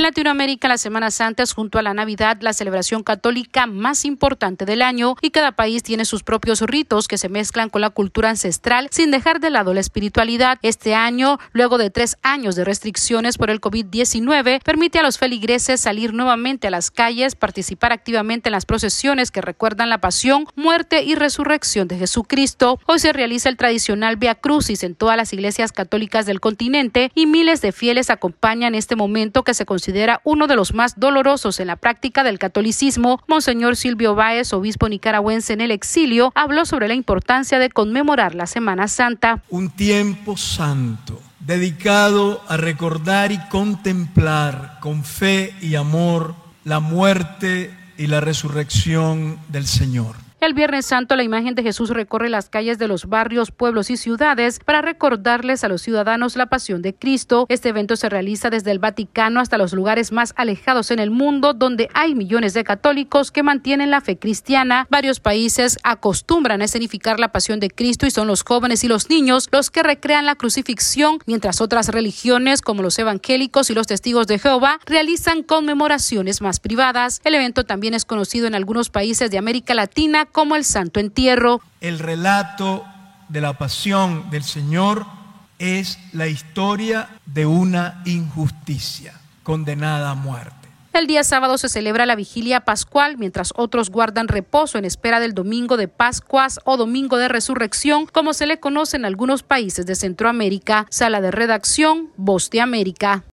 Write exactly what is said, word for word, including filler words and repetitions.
Latinoamérica, la Semana Santa es junto a la Navidad la celebración católica más importante del año y cada país tiene sus propios ritos que se mezclan con la cultura ancestral sin dejar de lado la espiritualidad. Este año, luego de tres años de restricciones por el COVID diecinueve, permite a los feligreses salir nuevamente a las calles, participar activamente en las procesiones que recuerdan la pasión, muerte y resurrección de Jesucristo. Hoy se realiza el tradicional Vía Crucis en todas las iglesias católicas del continente y miles de fieles acompañan este momento que se considera uno de los más dolorosos en la práctica del catolicismo. Monseñor Silvio Báez, obispo nicaragüense en el exilio, habló sobre la importancia de conmemorar la Semana Santa. Un tiempo santo dedicado a recordar y contemplar con fe y amor la muerte y la resurrección del Señor. El Viernes Santo, la imagen de Jesús recorre las calles de los barrios, pueblos y ciudades para recordarles a los ciudadanos la pasión de Cristo. Este evento se realiza desde el Vaticano hasta los lugares más alejados en el mundo, donde hay millones de católicos que mantienen la fe cristiana. Varios países acostumbran a escenificar la pasión de Cristo y son los jóvenes y los niños los que recrean la crucifixión, mientras otras religiones, como los evangélicos y los testigos de Jehová, realizan conmemoraciones más privadas. El evento también es conocido en algunos países de América Latina como el Santo Entierro. El relato de la pasión del Señor es la historia de una injusticia condenada a muerte. El día sábado se celebra la vigilia pascual, mientras otros guardan reposo en espera del domingo de Pascuas o domingo de resurrección, como se le conoce en algunos países de Centroamérica. Sala de redacción, Voz de América.